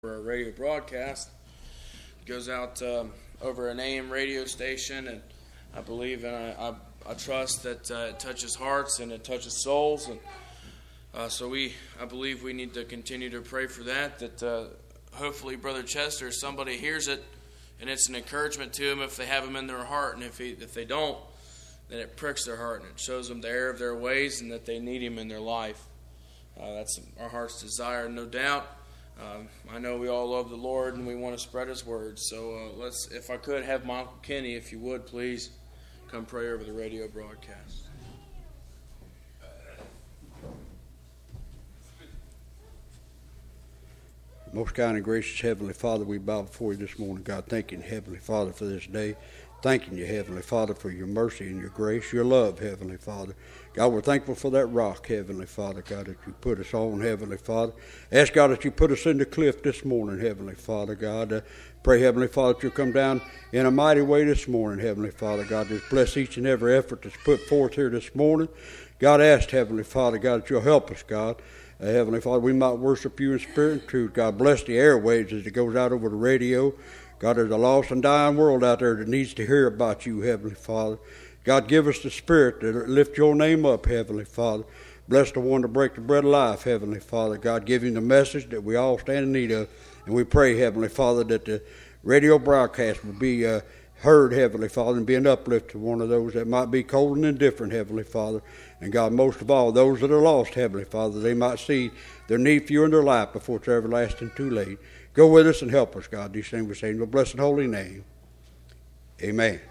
For a radio broadcast. It goes out over an AM radio station, and I believe and I trust that it touches hearts and it touches souls, and I believe we need to continue to pray for that hopefully Brother Chester, somebody hears it and it's an encouragement to them if they have him in their heart, and if they don't, then it pricks their heart and it shows them the error of their ways and that they need him in their life. That's our heart's desire, no doubt. I know we all love the Lord and we want to spread His word. So if I could have my Uncle Kenny, if you would, please come pray over the radio broadcast. Most kind and gracious Heavenly Father, we bow before you this morning, God, thanking Heavenly Father for this day. Thanking you, Heavenly Father, for your mercy and your grace, your love, Heavenly Father. God, we're thankful for that rock, Heavenly Father, God, that you put us on, Heavenly Father. Ask, God, that you put us in the cliff this morning, Heavenly Father, God. Pray, Heavenly Father, that you'll come down in a mighty way this morning, Heavenly Father, God. Just bless each and every effort that's put forth here this morning. God, ask, Heavenly Father, God, that you'll help us, God. Heavenly Father, we might worship you in spirit and truth. God, bless the airwaves as it goes out over the radio. God, there's a lost and dying world out there that needs to hear about you, Heavenly Father. God, give us the spirit to lift your name up, Heavenly Father. Bless the one to break the bread of life, Heavenly Father. God, give him the message that we all stand in need of. And we pray, Heavenly Father, that the radio broadcast will be heard, Heavenly Father, and be an uplift to one of those that might be cold and indifferent, Heavenly Father. And God, most of all, those that are lost, Heavenly Father, they might see their need for you in their life before it's everlasting too late. Go with us and help us, God. These things we say in your blessed holy name. Amen.